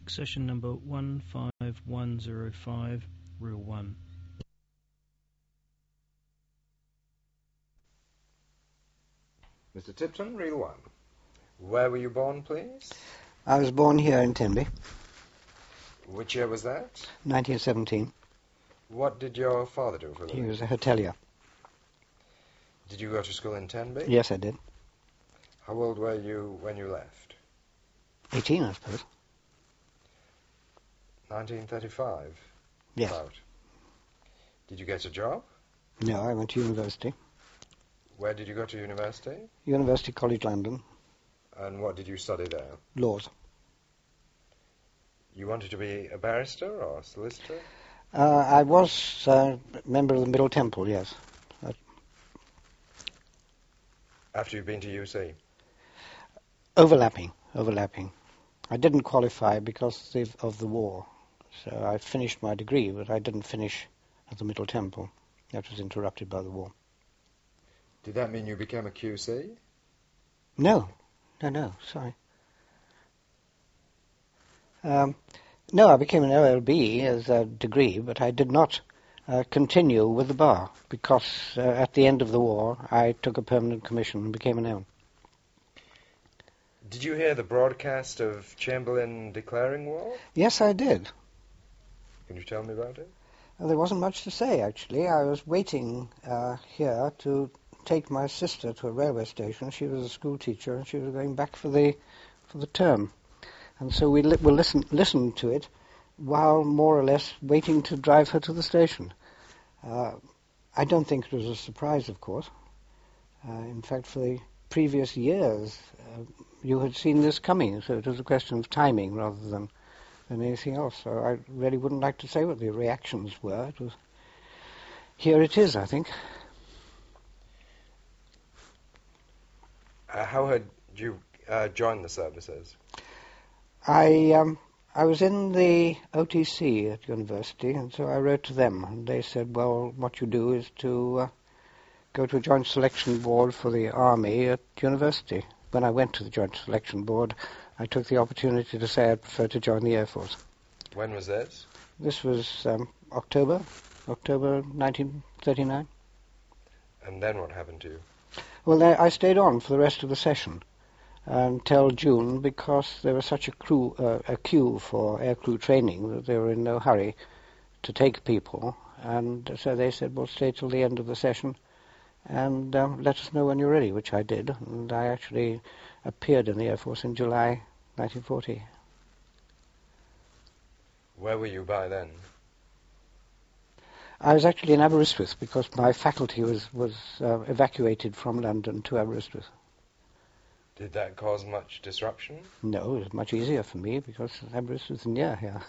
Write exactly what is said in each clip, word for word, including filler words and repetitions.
session number one five one zero five, reel one. Mister Tipton, reel one. Where were you born, please? I was born here in Tenby. Which year was that? nineteen seventeen. What did your father do for a living? He was a hotelier. Did you go to school in Tenby? Yes, I did. How old were you when you left? eighteen, I suppose. nineteen thirty-five? Yes. About. Did you get a job? No, I went to university. Where did you go to university? University College London. And what did you study there? Laws. You wanted to be a barrister or a solicitor? Uh, I was a member of the Middle Temple, yes. Uh, After you've been to U C? overlapping, overlapping. I didn't qualify because of, of the war. So I finished my degree, but I didn't finish at the Middle Temple. That was interrupted by the war. Did that mean you became a Q C? No, no, no, sorry. Um, no, I became an O L B as a degree, but I did not uh, continue with the bar because uh, at the end of the war I took a permanent commission and became an L. Did you hear the broadcast of Chamberlain declaring war? Yes, I did. Can you tell me about it? Uh, there wasn't much to say, actually. I was waiting uh, here to take my sister to a railway station. She was a school teacher and she was going back for the for the term. And so we li- will listen listen to it while more or less waiting to drive her to the station. Uh, I don't think it was a surprise, of course. Uh, in fact, for the previous years, uh, you had seen this coming, so it was a question of timing rather than, than anything else. So I really wouldn't like to say what the reactions were. It was, here it is, I think. Uh, how had you uh, joined the services? I um, I was in the O T C at university, and so I wrote to them, and they said, well, what you do is to uh, go to a joint selection board for the army at university. When I went to the joint selection board, I took the opportunity to say I'd prefer to join the Air Force. When was this? This was um, October, October nineteen thirty-nine. And then what happened to you? Well, I stayed on for the rest of the session until June because there was such a, crew, uh, a queue for aircrew training that they were in no hurry to take people. And so they said, well, stay till the end of the session and um, let us know when you're ready, which I did. And I actually appeared in the Air Force in July nineteen forty. Where were you by then? I was actually in Aberystwyth because my faculty was, was uh, evacuated from London to Aberystwyth. Did that cause much disruption? No, it was much easier for me because Aberystwyth is near here.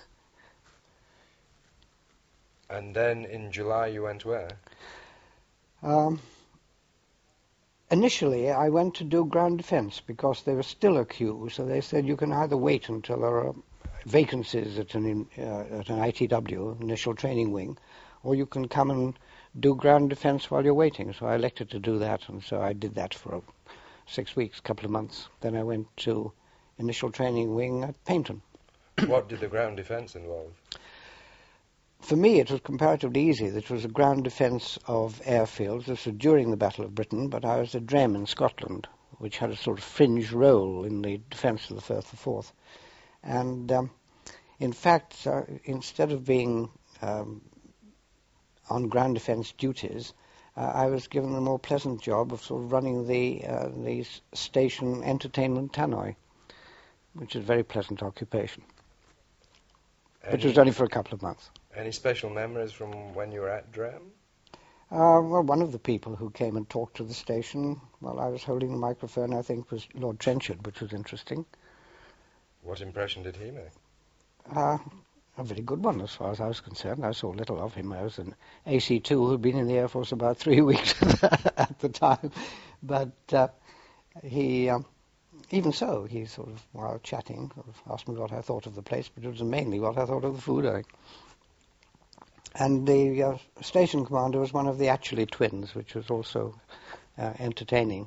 And then in July you went where? Um, initially, I went to do ground defence because there was still a queue, so they said you can either wait until there are vacancies at an, uh, at an I T W, Initial Training Wing, or you can come and do ground defence while you're waiting. So I elected to do that, and so I did that for six weeks, a couple of months. Then I went to Initial Training Wing at Paynton. What did the ground defence involve? For me, it was comparatively easy. It was a ground defence of airfields. This was during the Battle of Britain, but I was at Drem in Scotland, which had a sort of fringe role in the defence of the Firth of Forth. And um, in fact, uh, instead of being um, on ground defence duties, uh, I was given the more pleasant job of sort of running the uh, the station entertainment tannoy, which is a very pleasant occupation. Any, which was only for a couple of months. Any special memories from when you were at Drem? Uh, well, one of the people who came and talked to the station while I was holding the microphone, I think, was Lord Trenchard, which was interesting. What impression did he make? Uh, a very good one, as far as I was concerned. I saw little of him. I was an A C two who'd been in the Air Force about three weeks at the time. But uh, he, um, even so, he sort of, while chatting, sort of asked me what I thought of the place, but it was mainly what I thought of the food. I And the uh, station commander was one of the Atchley twins, which was also uh, entertaining,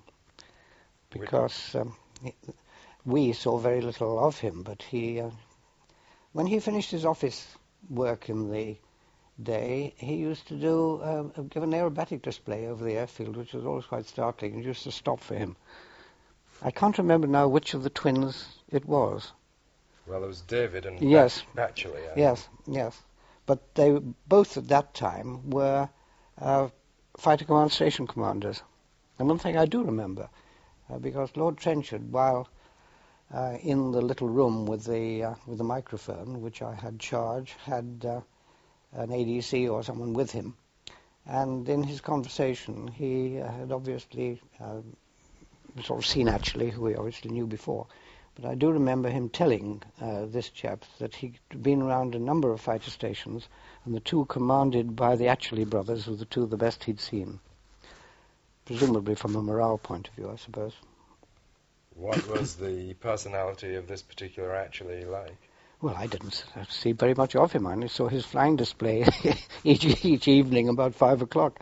because um, he, we saw very little of him, but he uh, when he finished his office work in the day, he used to do uh, give an aerobatic display over the airfield, which was always quite startling. It used to stop for him. I can't remember now which of the twins it was. Well, there was David and yes, Batchley. Yes, yes. But they both at that time were uh, fighter command station commanders. And one thing I do remember, uh, because Lord Trenchard, while uh, in the little room with the uh, with the microphone, which I had charge, had uh, an A D C or someone with him, and in his conversation he uh, had obviously uh, sort of seen actually, who he obviously knew before, but I do remember him telling uh, this chap that he'd been around a number of fighter stations, and the two commanded by the Atchley brothers were the two of the best he'd seen. Presumably from a morale point of view, I suppose. What was the personality of this particular Atchley like? Well, I didn't see very much of him. I only saw his flying display each, each evening about five o'clock.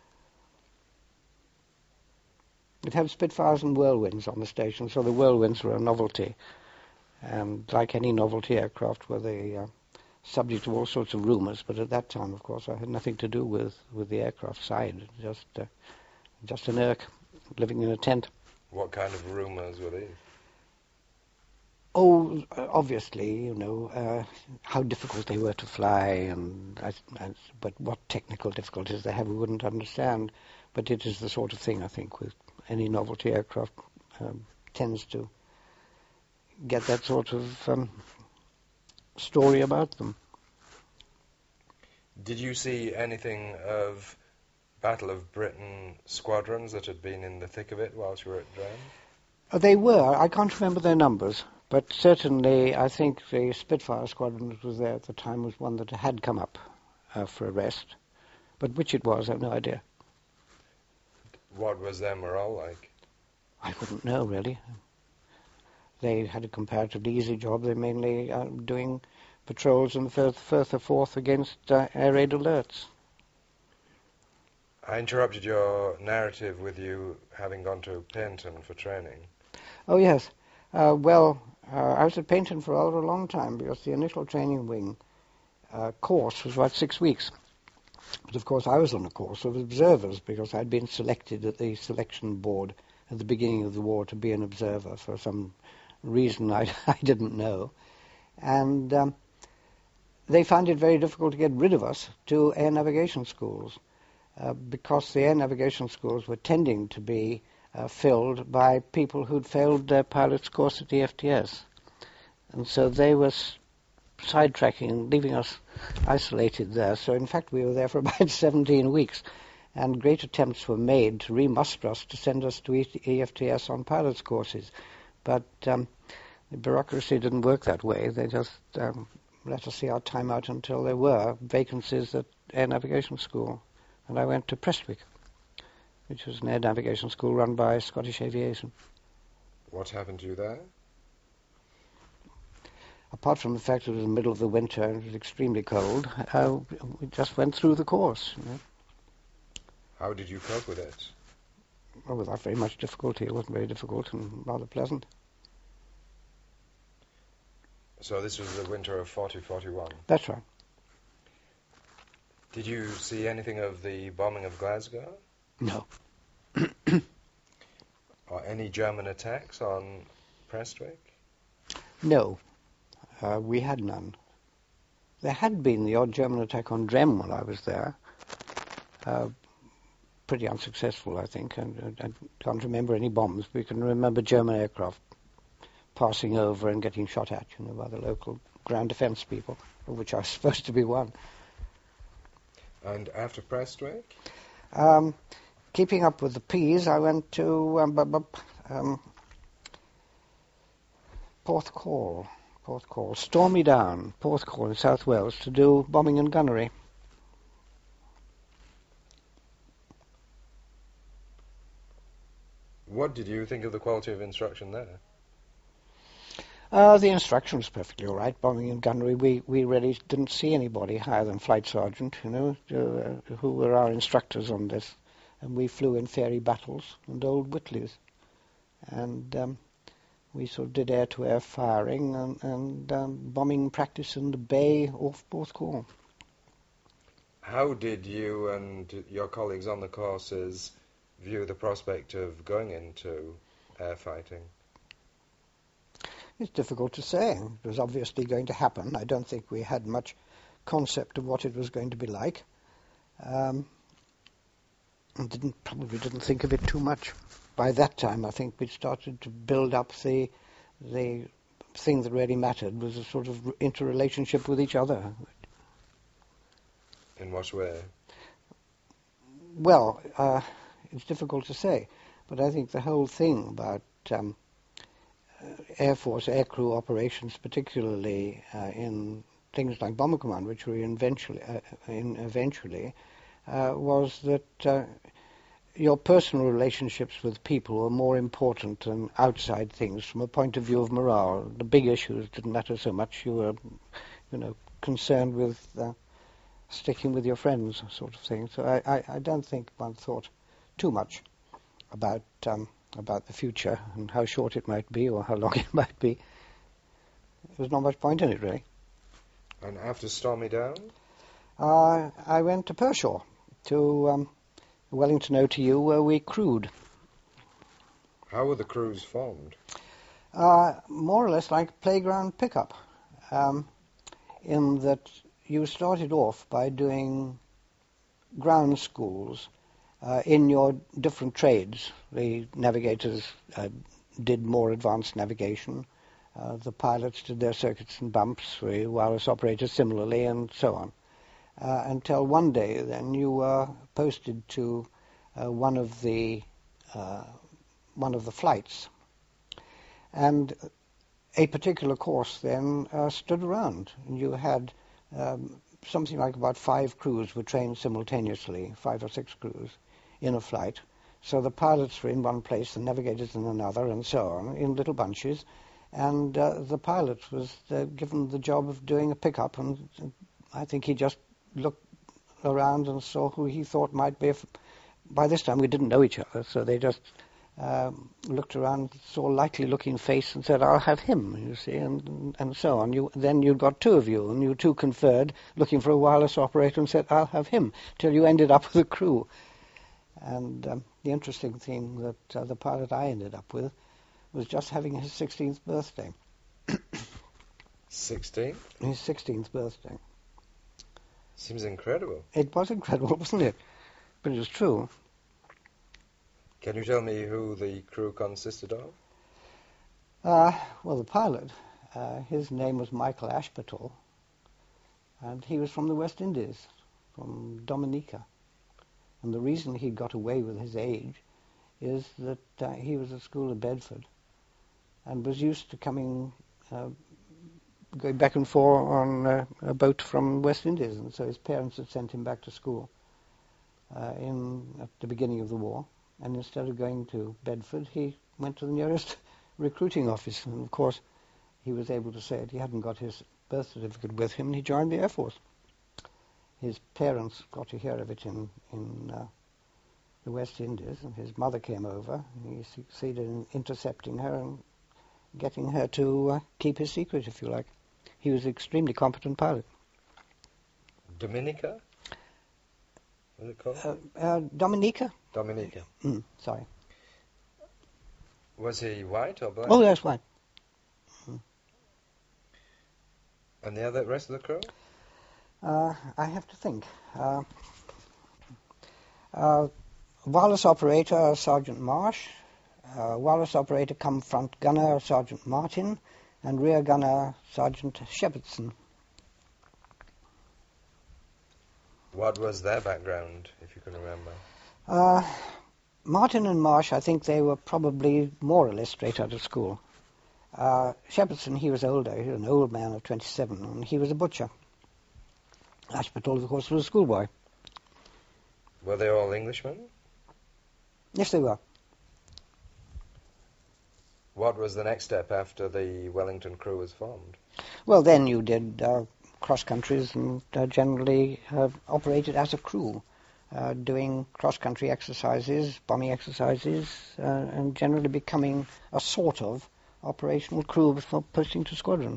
It had Spitfires and Whirlwinds on the station, so the Whirlwinds were a novelty. And like any novelty aircraft, were the uh, subject of all sorts of rumours. But at that time, of course, I had nothing to do with, with the aircraft side. Just, uh, just an Irk living in a tent. What kind of rumours were these? Oh, obviously, you know, uh, how difficult they were to fly, and I, I, but what technical difficulties they have we wouldn't understand. But it is the sort of thing, I think, with any novelty aircraft um, tends to get that sort of um, story about them. Did you see anything of Battle of Britain squadrons that had been in the thick of it whilst you were at Dren? Uh, they were. I can't remember their numbers, but certainly I think the Spitfire squadron that was there at the time was one that had come up uh, for a rest. But which it was, I have no idea. What was their morale like? I wouldn't know, really. They had a comparatively easy job. They mainly uh, doing patrols in the Firth, Firth of Forth against uh, air raid alerts. I interrupted your narrative with you having gone to Paignton for training. Oh, yes. Uh, well, uh, I was at Paignton for rather a long time because the initial training wing uh, course was about six weeks. But, of course, I was on a course of observers because I'd been selected at the selection board at the beginning of the war to be an observer for some reason I, I didn't know. And um, they found it very difficult to get rid of us to air navigation schools uh, because the air navigation schools were tending to be uh, filled by people who'd failed their pilot's course at the F T S. And so they were sidetracking and leaving us isolated there. So, in fact, we were there for about seventeen weeks, and great attempts were made to remuster us to send us to E F T S on pilots' courses. But um, the bureaucracy didn't work that way. They just um, let us see our time out until there were vacancies at Air Navigation School. And I went to Prestwick, which was an air navigation school run by Scottish Aviation. What happened to you there? Apart from the fact that it was in the middle of the winter and it was extremely cold, uh, we just went through the course. You know. How did you cope with it? Well, without very much difficulty. It wasn't very difficult and rather pleasant. So this was the winter of forty forty-one? That's right. Did you see anything of the bombing of Glasgow? No. Or any German attacks on Prestwick? No. Uh, we had none. There had been the odd German attack on Drem while I was there. Uh, pretty unsuccessful, I think. And I, I can't remember any bombs. We can remember German aircraft passing over and getting shot at, you know, by the local ground defence people, of which I was supposed to be one. And after Prestwick? Um, keeping up with the P's, I went to um, bu- bu- um, Porthcawl. Porthcawl, Stormy Down, Porthcawl in South Wales, to do bombing and gunnery. What did you think of the quality of instruction there? Uh, the instruction was perfectly all right. Bombing and gunnery, we, we really didn't see anybody higher than Flight Sergeant, you know, uh, who were our instructors on this. And we flew in Fairy Battles and Old Whitleys. And um, we sort of did air-to-air firing and, and um, bombing practice in the bay off Porthcawl. How did you and your colleagues on the courses view the prospect of going into air fighting? It's difficult to say. It was obviously going to happen. I don't think we had much concept of what it was going to be like. Um, and didn't probably didn't think of it too much. By that time, I think we'd started to build up the the thing that really mattered was a sort of interrelationship with each other. In what way? Well, uh, it's difficult to say, but I think the whole thing about um, Air Force aircrew operations, particularly uh, in things like Bomber Command, which were eventually, uh, in eventually uh, was that uh, your personal relationships with people were more important than outside things from a point of view of morale. The big issues didn't matter so much. You were, you know, concerned with uh, sticking with your friends, sort of thing. So I, I, I don't think one thought too much about um, about the future and how short it might be or how long it might be. There was not much point in it, really. And after Stormy Down? Uh, I went to Pershore, to um, Wellington O T U, where we crewed. How were the crews formed? Uh, more or less like playground pickup, um, in that you started off by doing ground schools uh, in your different trades. The navigators uh, did more advanced navigation. Uh, the pilots did their circuits and bumps, the wireless operators similarly, and so on. Uh, until one day, then, you were posted to uh, one of the uh, one of the flights, and a particular course then uh, stood around. And you had um, something like about five crews were trained simultaneously, five or six crews in a flight. So the pilots were in one place, the navigators in another, and so on, in little bunches. And uh, the pilot was uh, given the job of doing a pickup, and uh, I think he just looked around and saw who he thought might be. If, by this time we didn't know each other, so they just um, looked around, saw a likely-looking face, and said, "I'll have him," you see, and and so on. You, then you got two of you, and you two conferred, looking for a wireless operator, and said, "I'll have him," till you ended up with a crew. And um, the interesting thing that uh, the pilot I ended up with was just having his sixteenth birthday. sixteenth? His sixteenth birthday. Seems incredible. It was incredible, wasn't it? But it was true. Can you tell me who the crew consisted of? Uh, well, the pilot, uh, his name was Michael Ashpitall, and he was from the West Indies, from Dominica. And the reason he got away with his age is that uh, he was at school at Bedford and was used to coming, uh, going back and forth on uh, a boat from West Indies, and so his parents had sent him back to school uh, in at the beginning of the war, and instead of going to Bedford, he went to the nearest recruiting office, and of course he was able to say it. He hadn't got his birth certificate with him, and he joined the Air Force. His parents got to hear of it in, in uh, the West Indies, and his mother came over, and he succeeded in intercepting her and getting her to uh, keep his secret, if you like. He was an extremely competent pilot. Dominica? What is it called? Uh, uh, Dominica? Dominica. Mm, sorry. Was he white or black? Oh, that's white. Mm. And the other rest of the crew? Uh, I have to think. Uh, uh, wireless operator, Sergeant Marsh. Uh, wireless operator come front gunner, Sergeant Martin. And rear gunner, Sergeant Shepherdson. What was their background, if you can remember? Uh, Martin and Marsh, I think they were probably more or less straight out of school. Uh, Shepherdson, he was older. He was an old man of twenty-seven, and he was a butcher. Ashpitall, of course, was a schoolboy. Were they all Englishmen? Yes, they were. What was the next step after the Wellington crew was formed? Well, then you did uh, cross-countries and uh, generally uh, operated as a crew, uh, doing cross-country exercises, bombing exercises, uh, and generally becoming a sort of operational crew before posting to squadron.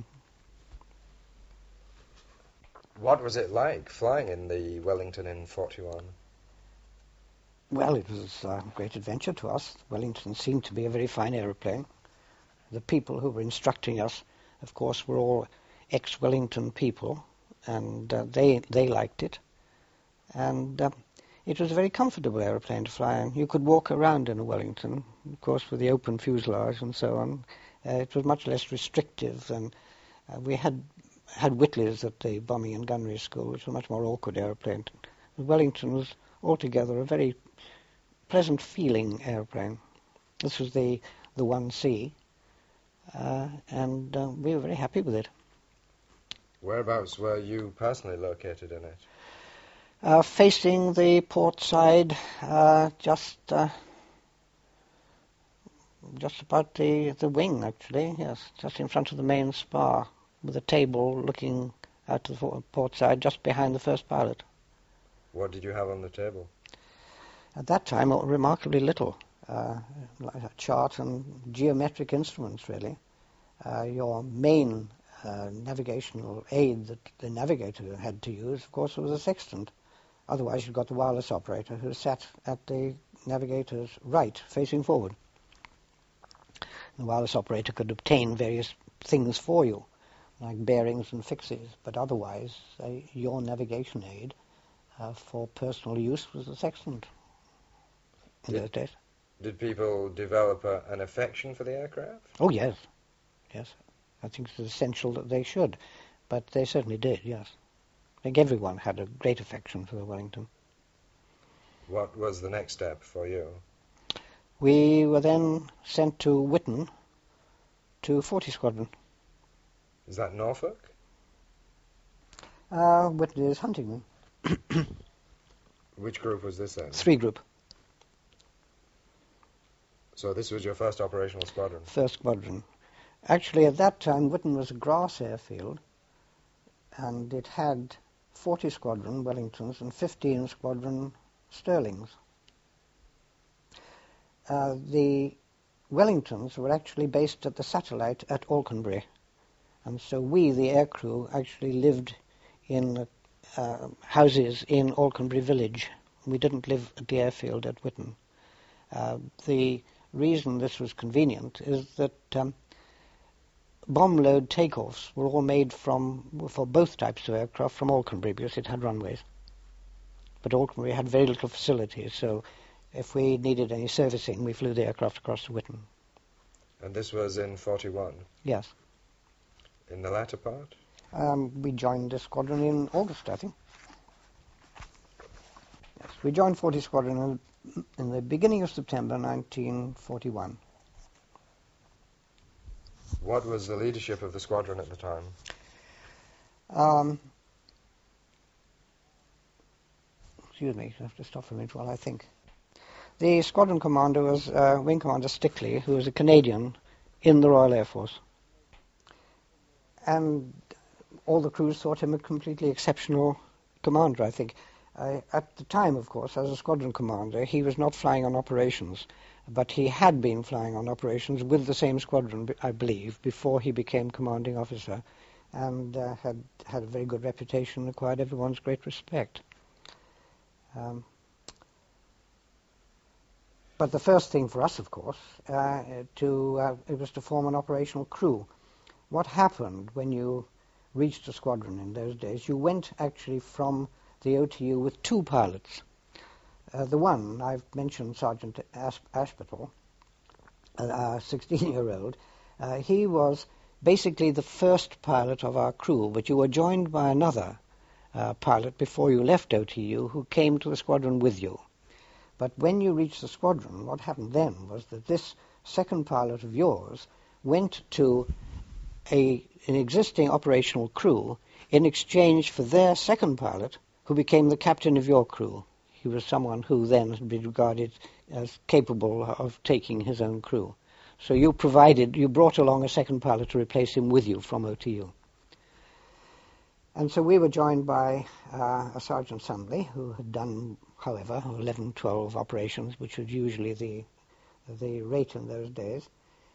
What was it like flying in the Wellington in forty-one? Well, it was a great adventure to us. Wellington seemed to be a very fine aeroplane. The people who were instructing us, of course, were all ex-Wellington people, and uh, they they liked it. And uh, it was a very comfortable aeroplane to fly in. You could walk around in a Wellington, of course, with the open fuselage and so on. Uh, it was much less restrictive, and uh, we had had Whitleys at the bombing and gunnery school, which was a much more awkward aeroplane. Wellington was altogether a very pleasant-feeling aeroplane. This was the the one C, uh, and uh, we were very happy with it. Whereabouts were you personally located in it? Uh, facing the port side, uh, just uh, just about the, the wing, actually, yes, just in front of the main spar, with a table looking out to the port side, just behind the first pilot. What did you have on the table? At that time, remarkably little. Uh, like a chart and geometric instruments, really. Uh, your main uh, navigational aid that the navigator had to use, of course, was a sextant. Otherwise, you've got the wireless operator who sat at the navigator's right, facing forward. The wireless operator could obtain various things for you, like bearings and fixes, but otherwise, uh, your navigation aid uh, for personal use was the sextant in Did, those days. Did people develop a, an affection for the aircraft? Oh, yes. Yes. I think it's essential that they should, but they certainly did, yes. I think everyone had a great affection for the Wellington. What was the next step for you? We were then sent to Witten to forty Squadron. Is that Norfolk? Uh, Witten is Huntingdon. Which group was this in? Three Group. So this was your first operational squadron? First Squadron. Actually, at that time, Witten was a grass airfield, and it had forty Squadron Wellingtons and fifteen Squadron Stirlings. Uh, the Wellingtons were actually based at the satellite at Alconbury, and so we, the aircrew, actually lived in uh, houses in Alconbury village. We didn't live at the airfield at Witten. Uh, the reason this was convenient is that um, bomb load takeoffs were all made from, for both types of aircraft, from Alconbury, because it had runways. But Alconbury had very little facilities, so if we needed any servicing, we flew the aircraft across to Witten. And this was in forty-one? Yes. In the latter part? Um, we joined the squadron in August, I think. Yes, we joined forty Squadron in, in the beginning of September nineteen forty-one. What was the leadership of the squadron at the time? Um, excuse me, I have to stop for a minute while I think. The squadron commander was uh, Wing Commander Stickley, who was a Canadian in the Royal Air Force. And all the crews thought him a completely exceptional commander, I think. Uh, at the time, of course, as a squadron commander, he was not flying on operations, but he had been flying on operations with the same squadron, I believe, before he became commanding officer, and uh, had had a very good reputation and acquired everyone's great respect. Um, but the first thing for us, of course, uh, to uh, it was to form an operational crew. What happened when you reached a squadron in those days? You went actually from the O T U with two pilots. Uh, the one, I've mentioned Sergeant Ash- Ashpittle, a sixteen-year-old. Uh, he was basically the first pilot of our crew, but you were joined by another uh, pilot before you left O T U who came to the squadron with you. But when you reached the squadron, what happened then was that this second pilot of yours went to a, an existing operational crew in exchange for their second pilot, who became the captain of your crew. He was someone who then had been regarded as capable of taking his own crew. So you provided, you brought along a second pilot to replace him with you from O T U. And so we were joined by uh, a Sergeant Sundley, who had done, however, eleven, twelve operations, which was usually the the rate in those days.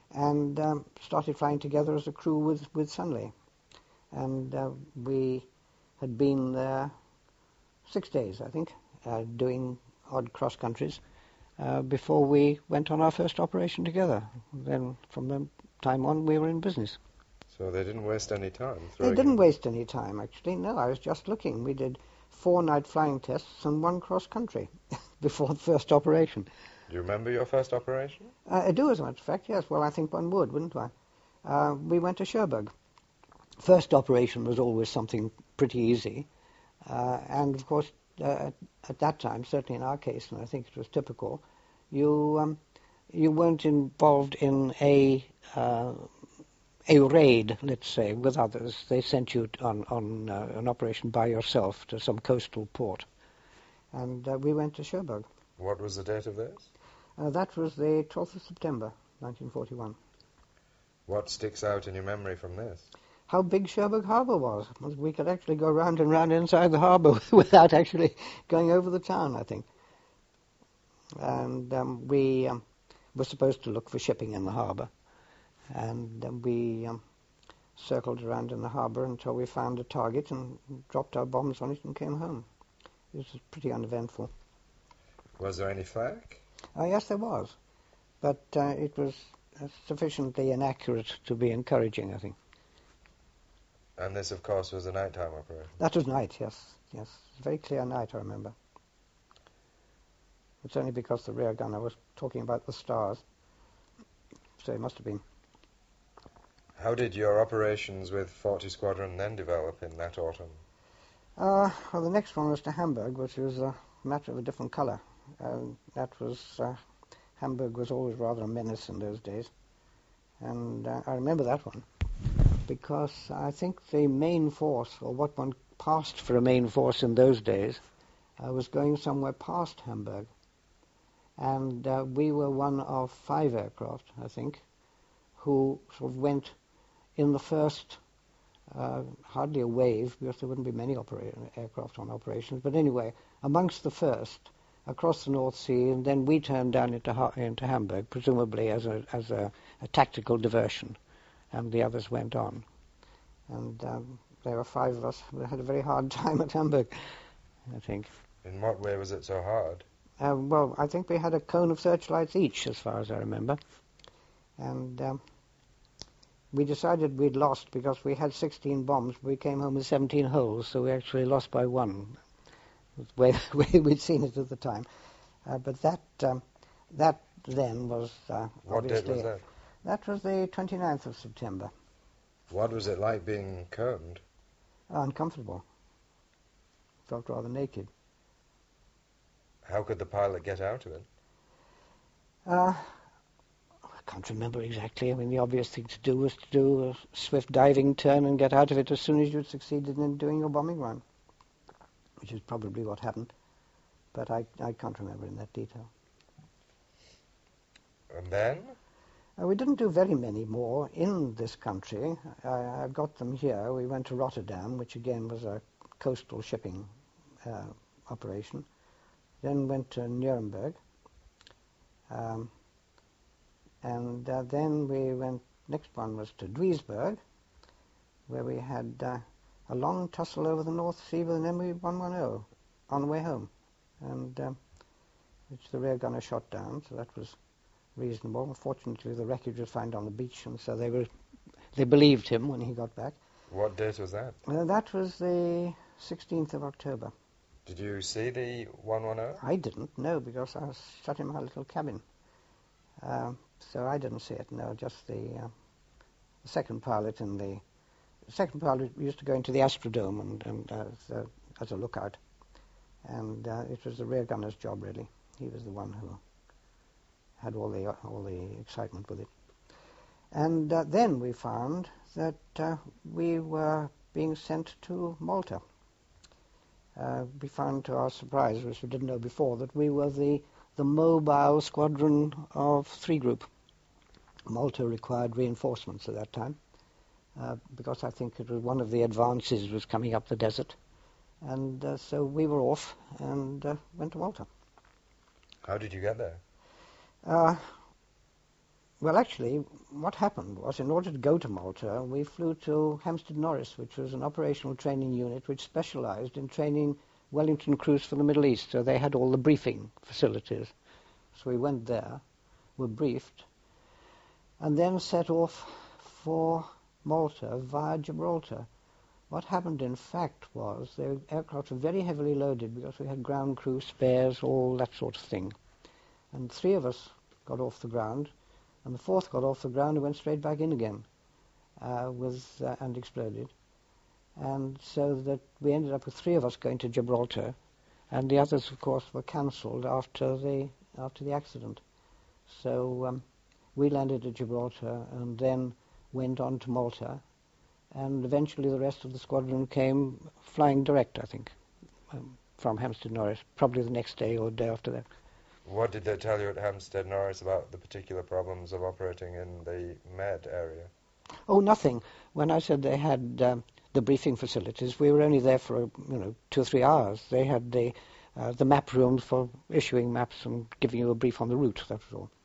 and um, started flying together as a crew with, with Sunley. And uh, we had been there six days, I think, uh, doing odd cross countries uh, before we went on our first operation together. Then from that time on, we were in business. So they didn't waste any time? They didn't waste any time, actually. No, I was just looking. We did four night flying tests and one cross country before the first operation. Do you remember your first operation? Uh, I do, as a matter of fact, yes. Well, I think one would, wouldn't I? Uh, we went to Cherbourg. First operation was always something pretty easy. Uh, and, of course, uh, at that time, certainly in our case, and I think it was typical, you um, you weren't involved in a uh, a raid, let's say, with others. They sent you on, on uh, an operation by yourself to some coastal port. And uh, we went to Cherbourg. What was the date of this? Uh, that was the twelfth of September, nineteen forty-one. What sticks out in your memory from this? How big Cherbourg Harbour was. We could actually go round and round inside the harbour without actually going over the town, I think. And um, we um, were supposed to look for shipping in the harbour. And um, we um, circled around in the harbour until we found a target and dropped our bombs on it and came home. It was pretty uneventful. Was there any flak? Uh, yes, there was. But uh, it was uh, sufficiently inaccurate to be encouraging, I think. And this, of course, was a nighttime operation? That was night, yes. Yes, very clear night, I remember. It's only because the rear gunner was talking about the stars. So it must have been. How did your operations with forty Squadron then develop in that autumn? Uh, well, the next one was to Hamburg, which was a matter of a different colour. Uh, that was... Uh, Hamburg was always rather a menace in those days. And uh, I remember that one, because I think the main force, or what one passed for a main force in those days, uh, was going somewhere past Hamburg. And uh, we were one of five aircraft, I think, who sort of went in the first, uh, hardly a wave, because there wouldn't be many opera- aircraft on operations, but anyway, amongst the first, across the North Sea, and then we turned down into, ha- into Hamburg, presumably as a, as a, a tactical diversion, and the others went on. And um, there were five of us who had a very hard time at Hamburg, I think. In what way was it so hard? Uh, well, I think we had a cone of searchlights each, as far as I remember. And um, we decided we'd lost because we had sixteen bombs, but we came home with seventeen holes, so we actually lost by one. It was the way, way we'd seen it at the time. Uh, but that um, that then was uh, What date obviously... was that? That was the twenty-ninth of September. What was it like being coned? Uh, uncomfortable. Felt rather naked. How could the pilot get out of it? Uh, I can't remember exactly. I mean, the obvious thing to do was to do a swift diving turn and get out of it as soon as you'd succeeded in doing your bombing run, which is probably what happened, but I, I can't remember in that detail. And then? Uh, we didn't do very many more in this country. I, I've got them here. We went to Rotterdam, which again was a coastal shipping uh, operation. Then went to Nuremberg. Um, and uh, then we went, next one was to Duisburg, where we had uh, a long tussle over the North Sea with an M E one ten on the way home, and um, which the rear gunner shot down, so that was reasonable. Unfortunately, the wreckage was found on the beach, and so they were they believed him when he got back. What date was that? Uh, that was the sixteenth of October. Did you see the one ten? I didn't, no, because I was shut in my little cabin. Uh, so I didn't see it, no, just the, uh, the second pilot in the... The second pilot used to go into the Astrodome and, and uh, as, a, as a lookout. And uh, it was the rear gunner's job, really. He was the one who had all the, all the excitement with it. And uh, then we found that uh, we were being sent to Malta. Uh, we found, to our surprise, which we didn't know before, that we were the, the mobile squadron of three group. Malta required reinforcements at that time, uh, because I think it was one of the advances was coming up the desert. And uh, so we were off and uh, went to Malta. How did you get there? Uh, well, actually, what happened was, in order to go to Malta, we flew to Hampstead Norris, which was an operational training unit which specialized in training Wellington crews for the Middle East. So they had all the briefing facilities. So we went there, were briefed, and then set off for Malta via Gibraltar. What happened, in fact, was the aircraft were very heavily loaded because we had ground crew, spares, all that sort of thing. And three of us got off the ground, and the fourth got off the ground and went straight back in again uh, with, uh, and exploded. And so that we ended up with three of us going to Gibraltar, and the others, of course, were cancelled after the, after the accident. So um, we landed at Gibraltar and then went on to Malta, and eventually the rest of the squadron came flying direct, I think, um, from Hampstead Norris, probably the next day or the day after that. What did they tell you at Hampstead Norris about the particular problems of operating in the Med area? Oh, nothing. When I said they had um, the briefing facilities, we were only there for, you know, two or three hours. They had the uh, the map rooms for issuing maps and giving you a brief on the route, that was all.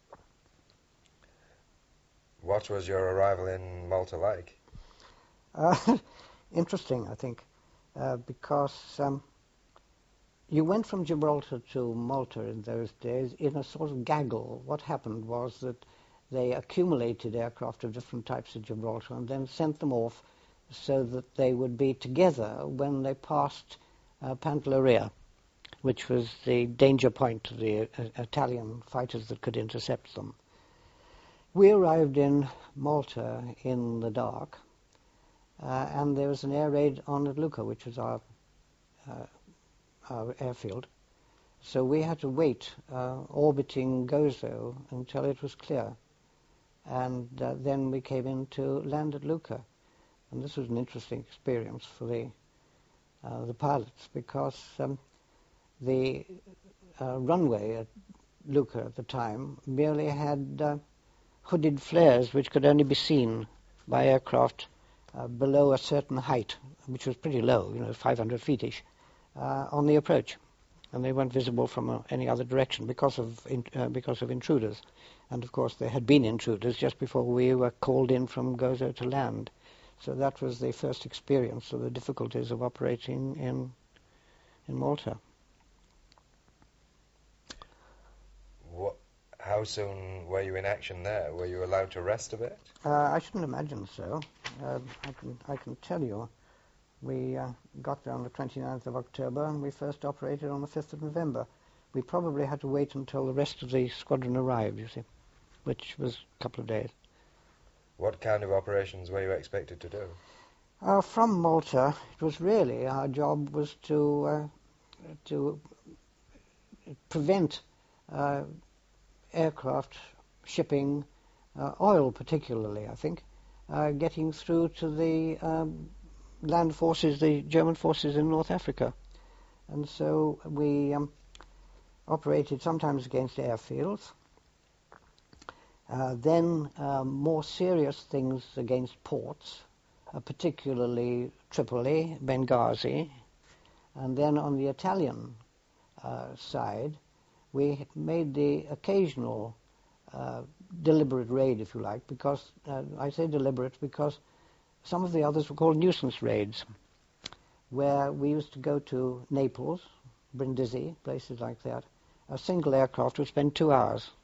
What was your arrival in Malta like? Uh, interesting, I think, uh, because um, you went from Gibraltar to Malta in those days in a sort of gaggle. What happened was that they accumulated aircraft of different types at Gibraltar and then sent them off so that they would be together when they passed uh, Pantelleria, which was the danger point to the uh, Italian fighters that could intercept them. We arrived in Malta in the dark, uh, and there was an air raid on at Lucca, which was our, uh, our airfield. So we had to wait, uh, orbiting Gozo, until it was clear. And uh, then we came in to land at Lucca. And this was an interesting experience for the, uh, the pilots, because um, the uh, runway at Lucca at the time merely had uh, hooded flares which could only be seen by aircraft uh, below a certain height, which was pretty low, you know, five hundred feet-ish, uh, on the approach. And they weren't visible from uh, any other direction because of in, uh, because of intruders. And of course there had been intruders just before we were called in from Gozo to land. So that was the first experience of the difficulties of operating in in Malta. What, how soon were you in action there? Were you allowed to rest a bit? Uh, I shouldn't imagine so. Uh, I can I can tell you, we uh, got there on the twenty-ninth of October, and we first operated on the fifth of November. We probably had to wait until the rest of the squadron arrived, you see, which was a couple of days. What kind of operations were you expected to do? Uh, from Malta, it was really, our job was to uh, to prevent uh, aircraft shipping, uh, oil particularly, I think, uh, getting through to the um, land forces, the German forces in North Africa. And so we um, operated sometimes against airfields, uh, then um, more serious things against ports, uh, particularly Tripoli, Benghazi, and then on the Italian uh, side, we made the occasional uh, deliberate raid, if you like, because, uh, I say deliberate because some of the others were called nuisance raids, where we used to go to Naples, Brindisi, places like that. A single aircraft would spend two hours